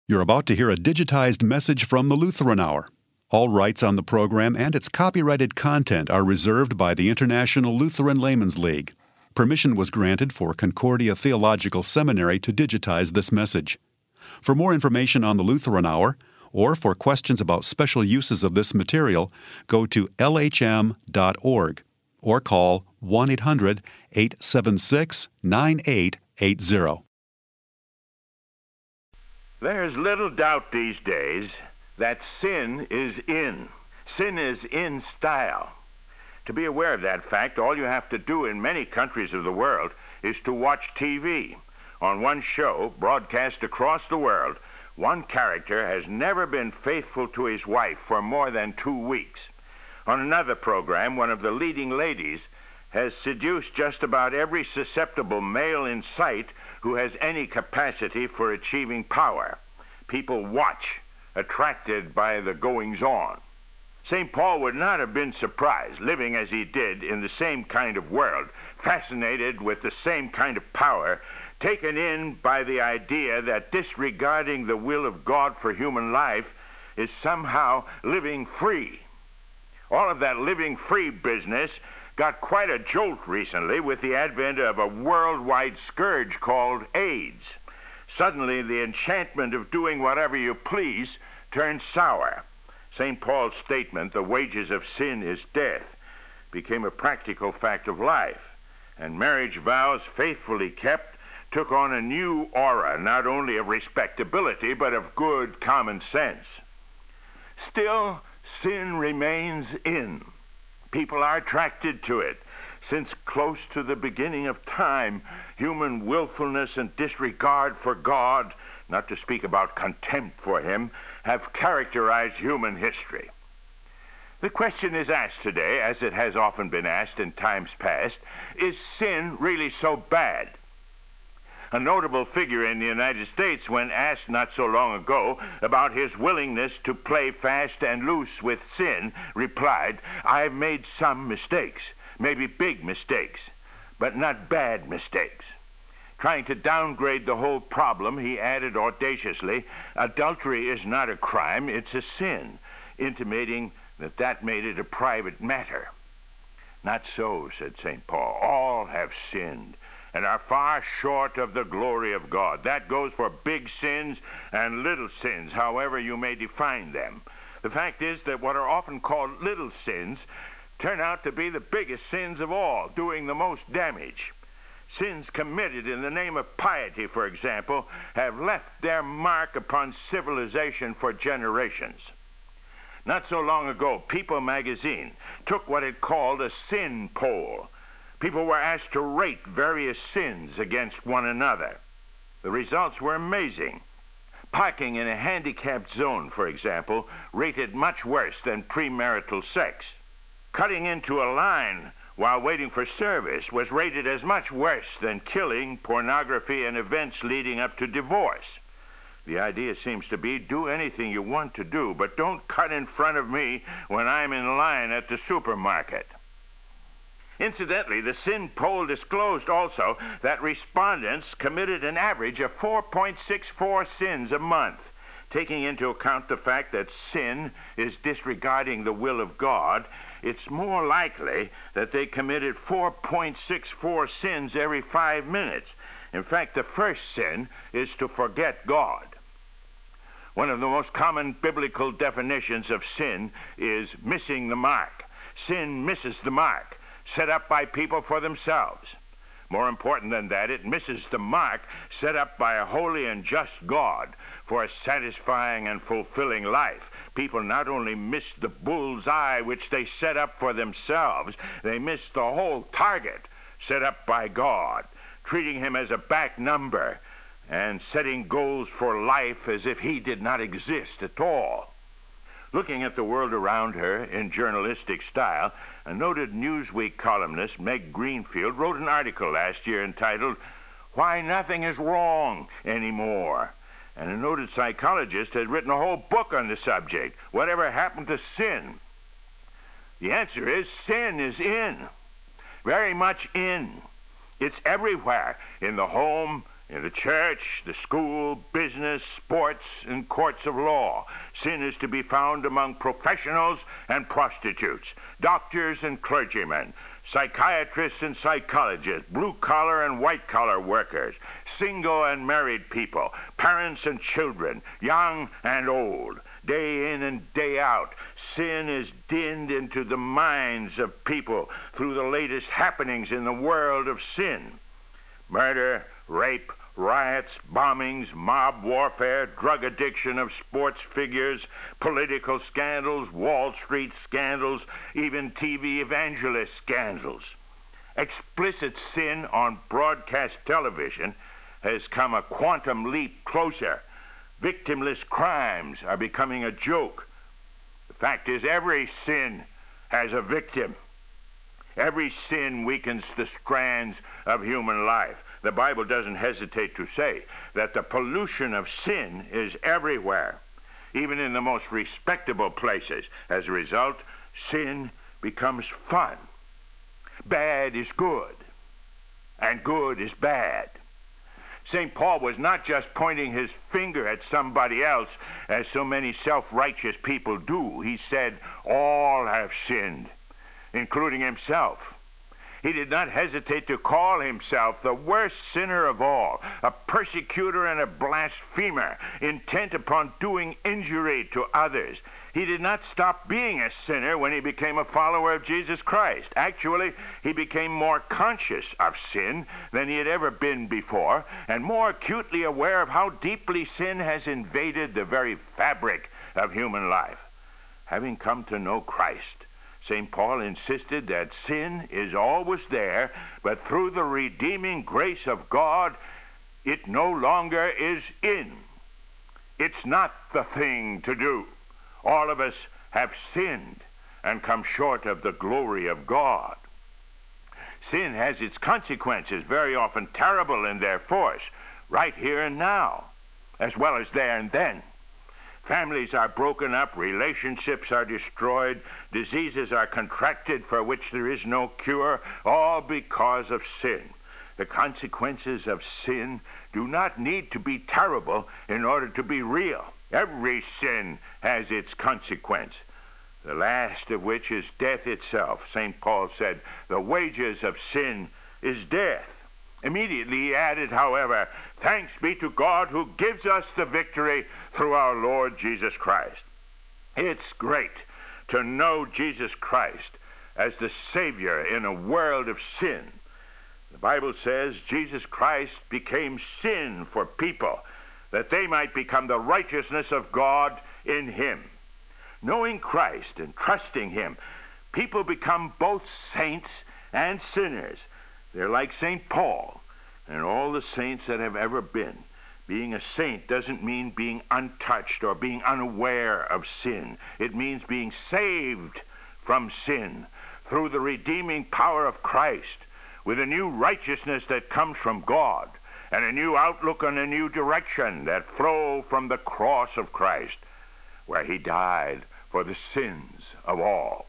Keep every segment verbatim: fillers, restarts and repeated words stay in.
You're about to hear a digitized message from the Lutheran Hour. All rights on the program and its copyrighted content are reserved by the International Lutheran Laymen's League. Permission was granted for Concordia Theological Seminary to digitize this message. For more information on the Lutheran Hour, or for questions about special uses of this material, go to L H M dot org or call one eight hundred, eight seven six, nine eight eight zero. There's little doubt these days that sin is in. Sin is in style. To be aware of that fact, all you have to do in many countries of the world is to watch T V. On one show, broadcast across the world, one character has never been faithful to his wife for more than two weeks. On another program, one of the leading ladies has seduced just about every susceptible male in sight who has any capacity for achieving power. People watch, attracted by the goings-on. Saint Paul would not have been surprised, living as he did in the same kind of world, fascinated with the same kind of power, taken in by the idea that disregarding the will of God for human life is somehow living free. All of that living free business got quite a jolt recently with the advent of a worldwide scourge called AIDS. Suddenly, the enchantment of doing whatever you please turned sour. Saint Paul's statement, "The wages of sin is death," became a practical fact of life, and marriage vows faithfully kept took on a new aura, not only of respectability, but of good common sense. Still, sin remains in. People are attracted to it, since close to the beginning of time, human willfulness and disregard for God, not to speak about contempt for him, have characterized human history. The question is asked today, as it has often been asked in times past, is sin really so bad? A notable figure in the United States, when asked not so long ago about his willingness to play fast and loose with sin, replied, "I've made some mistakes, maybe big mistakes, but not bad mistakes." Trying to downgrade the whole problem, he added audaciously, "Adultery is not a crime, it's a sin," intimating that that made it a private matter. "Not so," said Saint Paul. "All have sinned and are far short of the glory of God." That goes for big sins and little sins, however you may define them. The fact is that what are often called little sins turn out to be the biggest sins of all, doing the most damage. Sins committed in the name of piety, for example, have left their mark upon civilization for generations. Not so long ago, People magazine took what it called a sin poll. People were asked to rate various sins against one another. The results were amazing. Parking in a handicapped zone, for example, rated much worse than premarital sex. Cutting into a line while waiting for service was rated as much worse than killing, pornography, and events leading up to divorce. The idea seems to be, do anything you want to do, but don't cut in front of me when I'm in line at the supermarket. Incidentally, the sin poll disclosed also that respondents committed an average of four point six four sins a month. Taking into account the fact that sin is disregarding the will of God, it's more likely that they committed four point six four sins every five minutes. In fact, the first sin is to forget God. One of the most common biblical definitions of sin is missing the mark. Sin misses the mark set up by people for themselves. More important than that, it misses the mark set up by a holy and just God for a satisfying and fulfilling life. People not only miss the bull's eye which they set up for themselves, they miss the whole target set up by God, treating him as a back number and setting goals for life as if he did not exist at all. Looking at the world around her in journalistic style, a noted Newsweek columnist, Meg Greenfield, wrote an article last year entitled, "Why Nothing is Wrong Anymore." And a noted psychologist had written a whole book on the subject, Whatever Happened to Sin? The answer is sin is in, very much in. It's everywhere, in the home, In the church, the school, business, sports, and courts of law, sin is to be found among professionals and prostitutes, doctors and clergymen, psychiatrists and psychologists, blue-collar and white-collar workers, single and married people, parents and children, young and old. Day in and day out, sin is dinned into the minds of people through the latest happenings in the world of sin. Murder, rape, riots, bombings, mob warfare, drug addiction of sports figures, political scandals, Wall Street scandals, even T V evangelist scandals. Explicit sin on broadcast television has come a quantum leap closer. Victimless crimes are becoming a joke. The fact is, every sin has a victim. Every sin weakens the strands of human life. The Bible doesn't hesitate to say that the pollution of sin is everywhere, even in the most respectable places. As a result, sin becomes fun. Bad is good, and good is bad. Saint Paul was not just pointing his finger at somebody else, as so many self-righteous people do. He said, all have sinned, including himself. He did not hesitate to call himself the worst sinner of all, a persecutor and a blasphemer, intent upon doing injury to others. He did not stop being a sinner when he became a follower of Jesus Christ. Actually, he became more conscious of sin than he had ever been before, and more acutely aware of how deeply sin has invaded the very fabric of human life. Having come to know Christ, Saint Paul insisted that sin is always there, but through the redeeming grace of God, it no longer is in. It's not the thing to do. All of us have sinned and come short of the glory of God. Sin has its consequences, very often terrible in their force, right here and now, as well as there and then. Families are broken up, relationships are destroyed, diseases are contracted for which there is no cure, all because of sin. The consequences of sin do not need to be terrible in order to be real. Every sin has its consequence, the last of which is death itself. Saint Paul said, the wages of sin is death. Immediately he added, however, thanks be to God who gives us the victory through our Lord Jesus Christ. It's great to know Jesus Christ as the Savior in a world of sin. The Bible says Jesus Christ became sin for people, that they might become the righteousness of God in him. Knowing Christ and trusting him, people become both saints and sinners. They're like Saint Paul and all the saints that have ever been. Being a saint doesn't mean being untouched or being unaware of sin. It means being saved from sin through the redeeming power of Christ, with a new righteousness that comes from God, and a new outlook and a new direction that flow from the cross of Christ, where he died for the sins of all.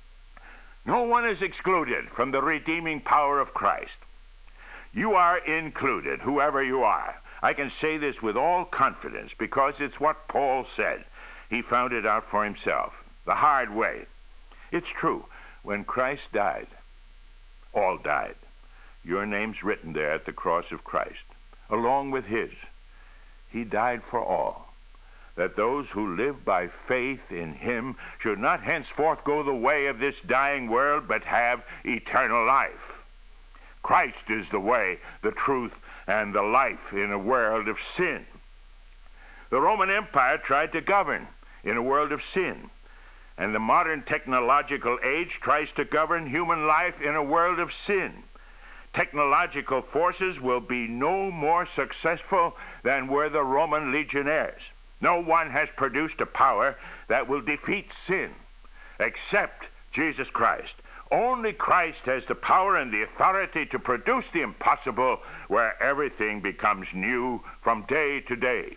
No one is excluded from the redeeming power of Christ. You are included, whoever you are. I can say this with all confidence because it's what Paul said. He found it out for himself, the hard way. It's true. When Christ died, all died. Your name's written there at the cross of Christ, along with his. He died for all, that those who live by faith in him should not henceforth go the way of this dying world, but have eternal life. Christ is the way, the truth, and the life in a world of sin. The Roman Empire tried to govern in a world of sin, and the modern technological age tries to govern human life in a world of sin. Technological forces will be no more successful than were the Roman legionaries. No one has produced a power that will defeat sin except Jesus Christ. Only Christ has the power and the authority to produce the impossible, where everything becomes new from day to day.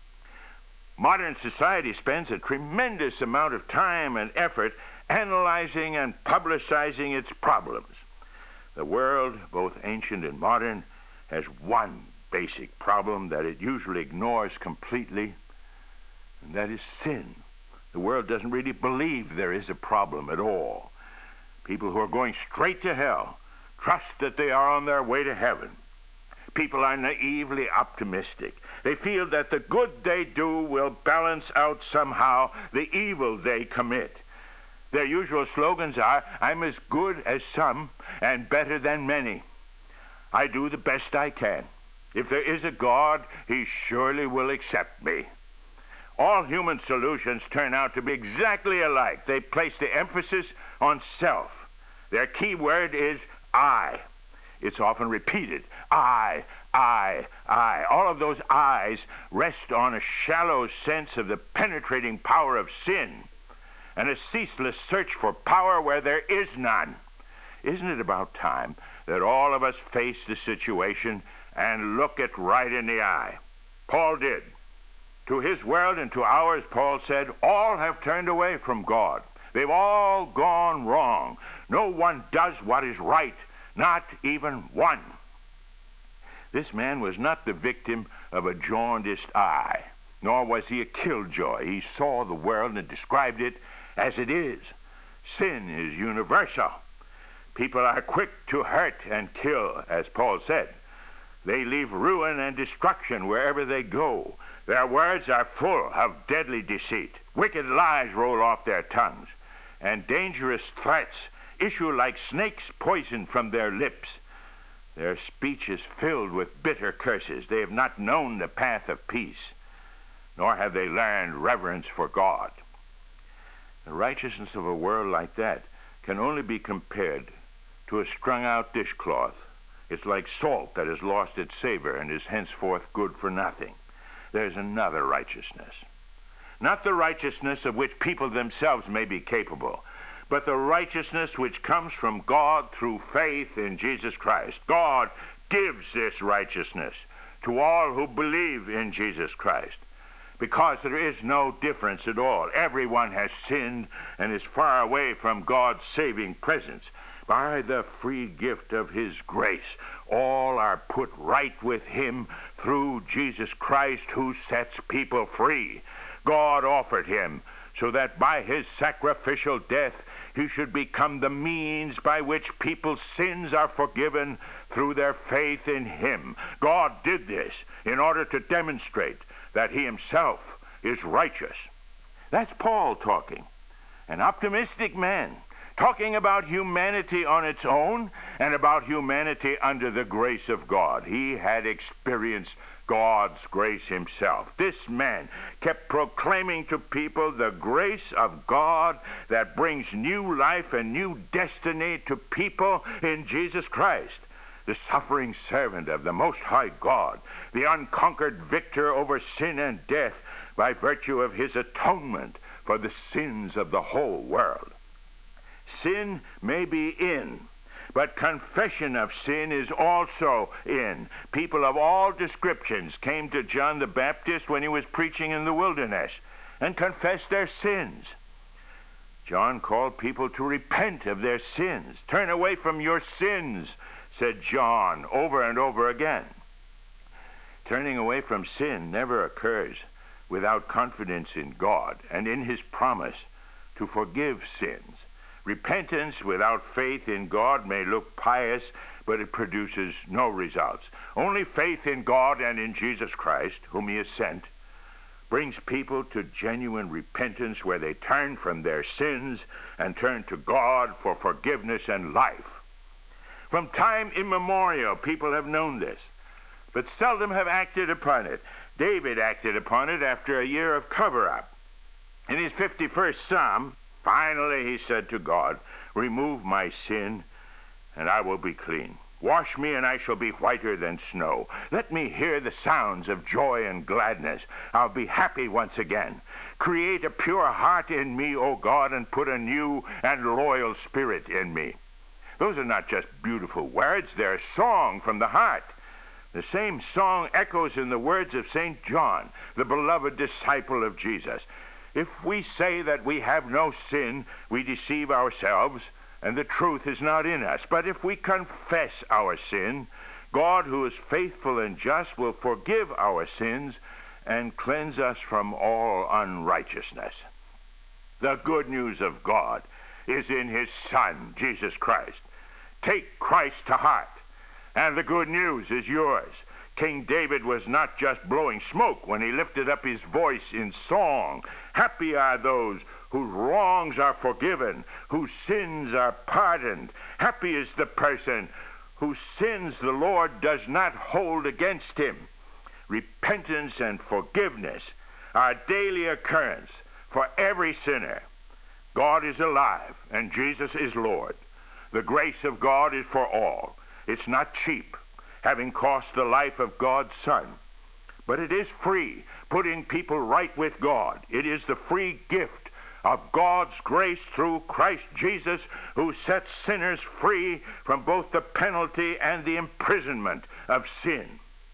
Modern society spends a tremendous amount of time and effort analyzing and publicizing its problems. The world, both ancient and modern, has one basic problem that it usually ignores completely, and that is sin. The world doesn't really believe there is a problem at all. People who are going straight to hell trust that they are on their way to heaven. People are naively optimistic. They feel that the good they do will balance out somehow the evil they commit. Their usual slogans are, I'm as good as some and better than many. I do the best I can. If there is a God, he surely will accept me. All human solutions turn out to be exactly alike. They place the emphasis on self. Their key word is I. It's often repeated. I, I, I. All of those I's rest on a shallow sense of the penetrating power of sin and a ceaseless search for power where there is none. Isn't it about time that all of us face the situation and look it right in the eye? Paul did. To his world and to ours, Paul said, all have turned away from God. They've all gone wrong. No one does what is right, not even one. This man was not the victim of a jaundiced eye, nor was he a killjoy. He saw the world and described it as it is. Sin is universal. People are quick to hurt and kill, as Paul said. They leave ruin and destruction wherever they go. Their words are full of deadly deceit. Wicked lies roll off their tongues, and dangerous threats issue like snakes' poison from their lips. Their speech is filled with bitter curses. They have not known the path of peace, nor have they learned reverence for God. The righteousness of a world like that can only be compared to a strung-out dishcloth. It's like salt that has lost its savor and is henceforth good for nothing. There's another righteousness. Not the righteousness of which people themselves may be capable, but the righteousness which comes from God through faith in Jesus Christ. God gives this righteousness to all who believe in Jesus Christ, because there is no difference at all. Everyone has sinned and is far away from God's saving presence. By the free gift of his grace, all are put right with him through Jesus Christ, who sets people free. God offered him so that by his sacrificial death he should become the means by which people's sins are forgiven through their faith in him. God did this in order to demonstrate that he himself is righteous. That's Paul talking, an optimistic man, talking about humanity on its own and about humanity under the grace of God. He had experienced God's grace himself. This man kept proclaiming to people the grace of God that brings new life and new destiny to people in Jesus Christ, the suffering servant of the Most High God, the unconquered victor over sin and death by virtue of his atonement for the sins of the whole world. Sin may be in, but confession of sin is also in. People of all descriptions came to John the Baptist when he was preaching in the wilderness and confessed their sins. John called people to repent of their sins. Turn away from your sins, said John over and over again. Turning away from sin never occurs without confidence in God and in his promise to forgive sins. Repentance without faith in God may look pious, but it produces no results. Only faith in God and in Jesus Christ, whom he has sent, brings people to genuine repentance where they turn from their sins and turn to God for forgiveness and life. From time immemorial, people have known this, but seldom have acted upon it. David acted upon it after a year of cover-up. In his fifty-first Psalm, finally, he said to God, remove my sin, and I will be clean. Wash me, and I shall be whiter than snow. Let me hear the sounds of joy and gladness. I'll be happy once again. Create a pure heart in me, O God, and put a new and loyal spirit in me. Those are not just beautiful words. They're a song from the heart. The same song echoes in the words of Saint John, the beloved disciple of Jesus. If we say that we have no sin, we deceive ourselves, and the truth is not in us. But if we confess our sin, God, who is faithful and just, will forgive our sins and cleanse us from all unrighteousness. The good news of God is in his Son, Jesus Christ. Take Christ to heart, and the good news is yours. King David was not just blowing smoke when he lifted up his voice in song. Happy are those whose wrongs are forgiven, whose sins are pardoned. Happy is the person whose sins the Lord does not hold against him. Repentance and forgiveness are a daily occurrence for every sinner. God is alive, and Jesus is Lord. The grace of God is for all. It's not cheap, having cost the life of God's Son. But it is free, putting people right with God. It is the free gift of God's grace through Christ Jesus, who sets sinners free from both the penalty and the imprisonment of sin.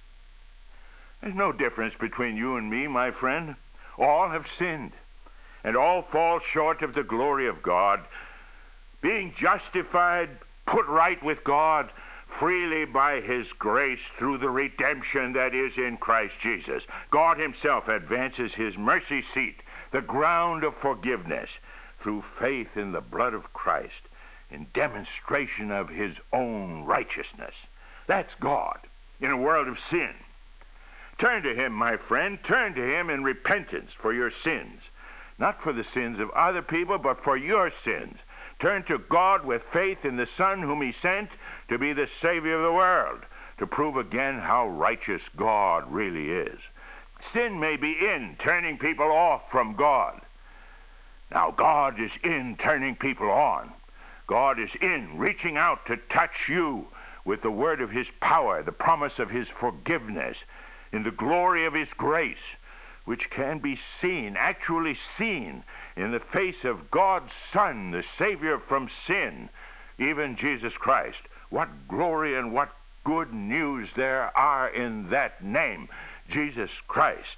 There's no difference between you and me, my friend. All have sinned, and all fall short of the glory of God, being justified, put right with God, freely by his grace through the redemption that is in Christ Jesus. God himself advances his mercy seat, the ground of forgiveness, through faith in the blood of Christ, in demonstration of his own righteousness. That's God in a world of sin. Turn to him, my friend. Turn to him in repentance for your sins. Not for the sins of other people, but for your sins. Turn to God with faith in the Son whom he sent to be the Savior of the world, to prove again how righteous God really is. Sin may be in turning people off from God. Now, God is in turning people on. God is in reaching out to touch you with the word of his power, the promise of his forgiveness, in the glory of his grace, which can be seen, actually seen, in the face of God's Son, the Savior from sin, even Jesus Christ. What glory and what good news there are in that name, Jesus Christ.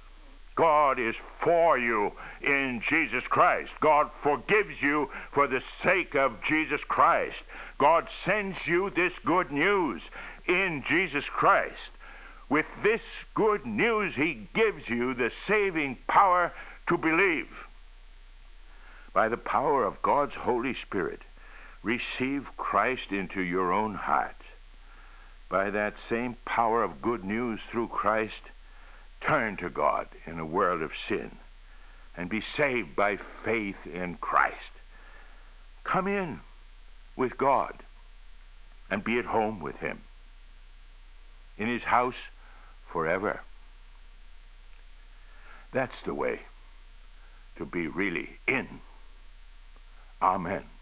God is for you in Jesus Christ. God forgives you for the sake of Jesus Christ. God sends you this good news in Jesus Christ. With this good news, he gives you the saving power to believe. By the power of God's Holy Spirit, receive Christ into your own heart. By that same power of good news through Christ, turn to God in a world of sin and be saved by faith in Christ. Come in with God and be at home with him, in his house forever. That's the way to be really in. Amen.